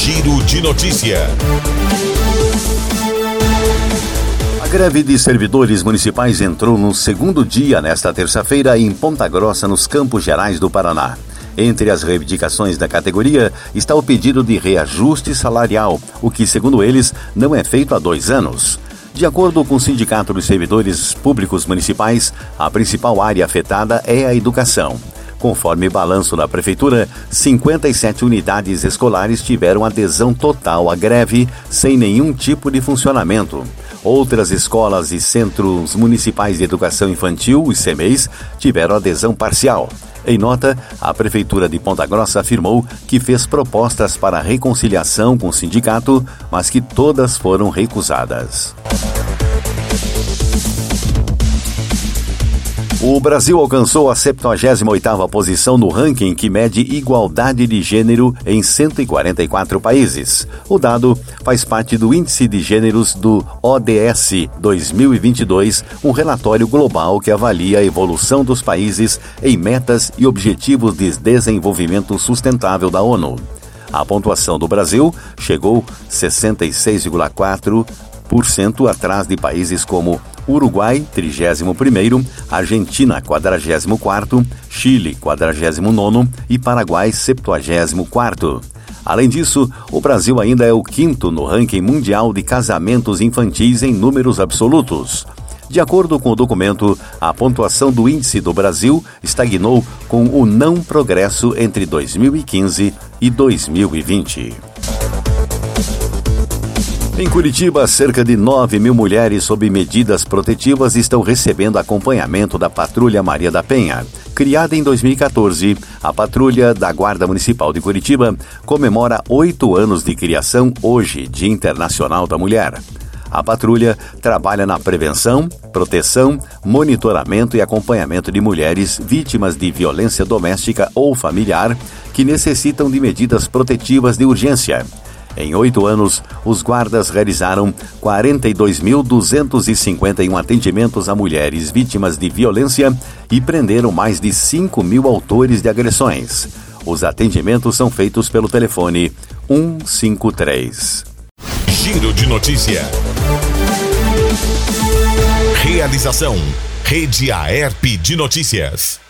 Giro de Notícia. A greve de servidores municipais entrou no segundo dia nesta terça-feira em Ponta Grossa, nos Campos Gerais do Paraná. Entre as reivindicações da categoria está o pedido de reajuste salarial, o que, segundo eles, não é feito há 2 anos. De acordo com o Sindicato dos Servidores Públicos Municipais, a principal área afetada é a educação. Conforme balanço da Prefeitura, 57 unidades escolares tiveram adesão total à greve, sem nenhum tipo de funcionamento. Outras escolas e centros municipais de educação infantil, os CMEIs, tiveram adesão parcial. Em nota, a Prefeitura de Ponta Grossa afirmou que fez propostas para reconciliação com o sindicato, mas que todas foram recusadas. O Brasil alcançou a 78ª posição no ranking que mede igualdade de gênero em 144 países. O dado faz parte do Índice de Gêneros do ODS 2022, um relatório global que avalia a evolução dos países em metas e objetivos de desenvolvimento sustentável da ONU. A pontuação do Brasil chegou 66,4% atrás de países como Uruguai, 31º, Argentina, 44º, Chile, 49º e Paraguai, 74º. Além disso, o Brasil ainda é o 5º no ranking mundial de casamentos infantis em números absolutos. De acordo com o documento, a pontuação do índice do Brasil estagnou com o não progresso entre 2015 e 2020. Em Curitiba, cerca de 9.000 mulheres sob medidas protetivas estão recebendo acompanhamento da Patrulha Maria da Penha. Criada em 2014, a Patrulha da Guarda Municipal de Curitiba comemora 8 anos de criação hoje, Dia Internacional da Mulher. A patrulha trabalha na prevenção, proteção, monitoramento e acompanhamento de mulheres vítimas de violência doméstica ou familiar que necessitam de medidas protetivas de urgência. Em 8 anos, os guardas realizaram 42.251 atendimentos a mulheres vítimas de violência e prenderam mais de 5.000 autores de agressões. Os atendimentos são feitos pelo telefone 153. Giro de Notícia. Realização: Rede Aerp de Notícias.